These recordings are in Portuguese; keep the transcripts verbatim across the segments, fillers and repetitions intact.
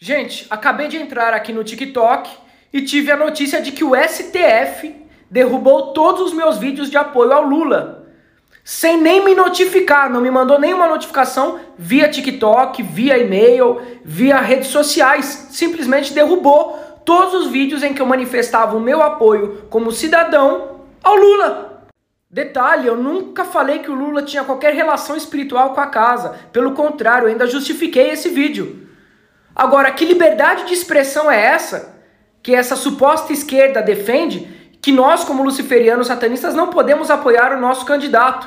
Gente, acabei de entrar aqui no TikTok e tive a notícia de que o S T F derrubou todos os meus vídeos de apoio ao Lula, sem nem me notificar, não me mandou nenhuma notificação via TikTok, via e-mail, via redes sociais, simplesmente derrubou todos os vídeos em que eu manifestava o meu apoio como cidadão ao Lula. Detalhe, eu nunca falei que o Lula tinha qualquer relação espiritual com a casa, pelo contrário, eu ainda justifiquei esse vídeo. Agora, que liberdade de expressão é essa que essa suposta esquerda defende, que nós, como luciferianos satanistas, não podemos apoiar o nosso candidato?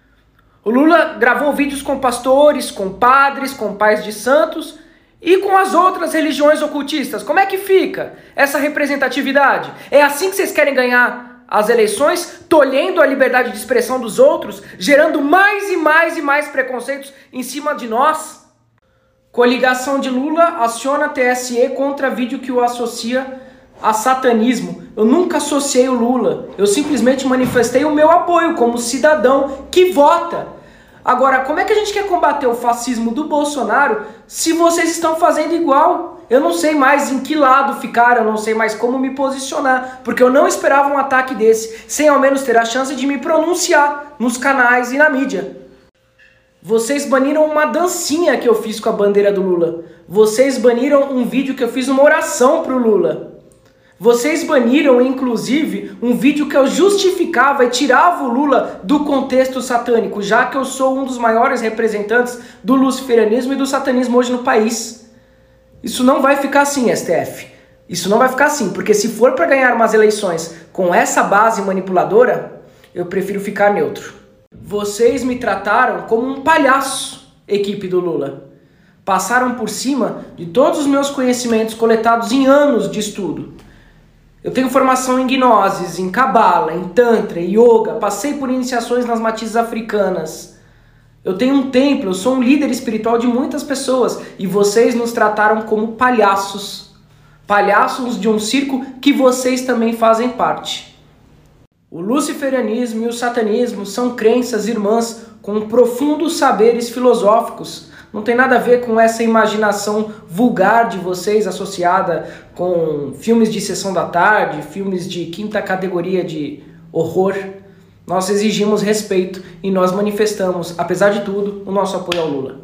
O Lula gravou vídeos com pastores, com padres, com pais de santos e com as outras religiões ocultistas. Como é que fica essa representatividade? É assim que vocês querem ganhar as eleições, tolhendo a liberdade de expressão dos outros, gerando mais e mais e mais preconceitos em cima de nós? Coligação de Lula aciona T S E contra vídeo que o associa a satanismo. Eu nunca associei o Lula, eu simplesmente manifestei o meu apoio como cidadão que vota. Agora, como é que a gente quer combater o fascismo do Bolsonaro se vocês estão fazendo igual? Eu não sei mais em que lado ficar, eu não sei mais como me posicionar, porque eu não esperava um ataque desse, sem ao menos ter a chance de me pronunciar nos canais e na mídia. Vocês baniram uma dancinha que eu fiz com a bandeira do Lula. Vocês baniram um vídeo que eu fiz uma oração pro Lula. Vocês baniram, inclusive, um vídeo que eu justificava e tirava o Lula do contexto satânico, já que eu sou um dos maiores representantes do luciferianismo e do satanismo hoje no país. Isso não vai ficar assim, S T F. Isso não vai ficar assim, porque se for para ganhar umas eleições com essa base manipuladora, eu prefiro ficar neutro. Vocês me trataram como um palhaço, equipe do Lula. Passaram por cima de todos os meus conhecimentos coletados em anos de estudo. Eu tenho formação em gnoses, em cabala, em tantra, em yoga, passei por iniciações nas matizes africanas. Eu tenho um templo, eu sou um líder espiritual de muitas pessoas e vocês nos trataram como palhaços. Palhaços de um circo que vocês também fazem parte. O luciferianismo e o satanismo são crenças irmãs com profundos saberes filosóficos. Não tem nada a ver com essa imaginação vulgar de vocês associada com filmes de sessão da tarde, filmes de quinta categoria de horror. Nós exigimos respeito e nós manifestamos, apesar de tudo, o nosso apoio ao Lula.